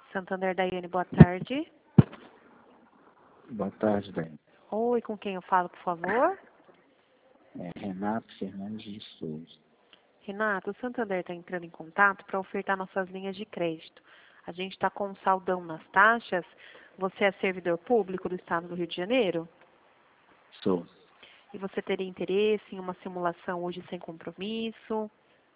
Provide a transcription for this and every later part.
Santander, Daiane, boa tarde. Boa tarde, Daiane. Oi, com quem eu falo, por favor? Renato Fernandes de Souza. Renato, o Santander está entrando em contato para ofertar nossas linhas de crédito. A gente está com um saldão nas taxas. Você é servidor público do Estado do Rio de Janeiro? Sou. E você teria interesse em uma simulação hoje sem compromisso?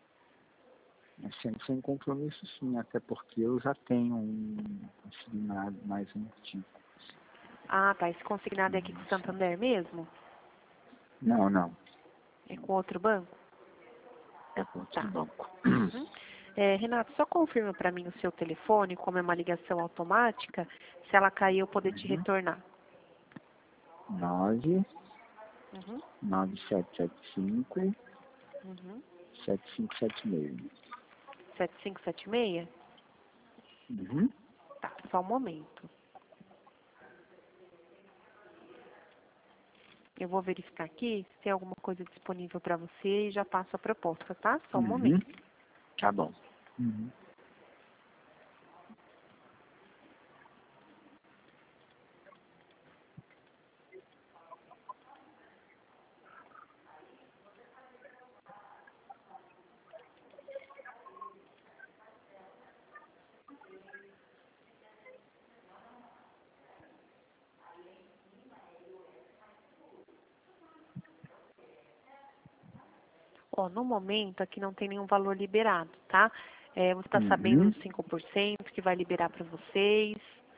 Sem compromisso, sim, até porque eu já tenho um consignado mais antigo. Ah, tá. Esse consignado é aqui com o Santander mesmo? Não. É com outro banco? É com outro banco. Uhum. Renato, só confirma para mim o seu telefone, como é uma ligação automática, se ela cair eu poder te retornar. 9 Uhum. 9775 Uhum. 7576. 7576? Uhum. Tá, só um momento. Eu vou verificar aqui se tem alguma coisa disponível para você e já passo a proposta, tá? Só um momento. Tá bom. Uhum. Ó, no momento aqui não tem nenhum valor liberado, tá? Você está sabendo dos 5% que vai liberar para vocês?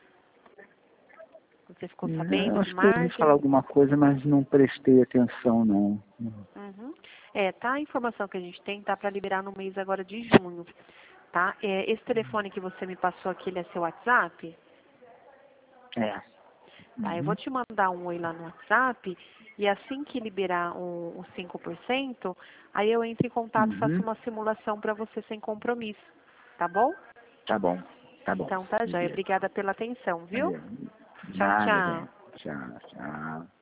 Você ficou sabendo Eu de acho que eu ouvi falar margem? alguma coisa, mas não prestei atenção, não. Uhum. Tá, a informação que a gente tem tá para liberar no mês agora de junho, tá? Esse telefone que você me passou aqui, ele é seu WhatsApp? É. Tá, eu vou te mandar um oi lá no WhatsApp e assim que liberar os 5%, aí eu entro em contato e faço Uhum. uma simulação para você sem compromisso, tá bom? Tá bom. Então tá, joia. Beleza. Obrigada pela atenção, viu? Valeu. De Tchau, nada, tchau. velho. Tchau.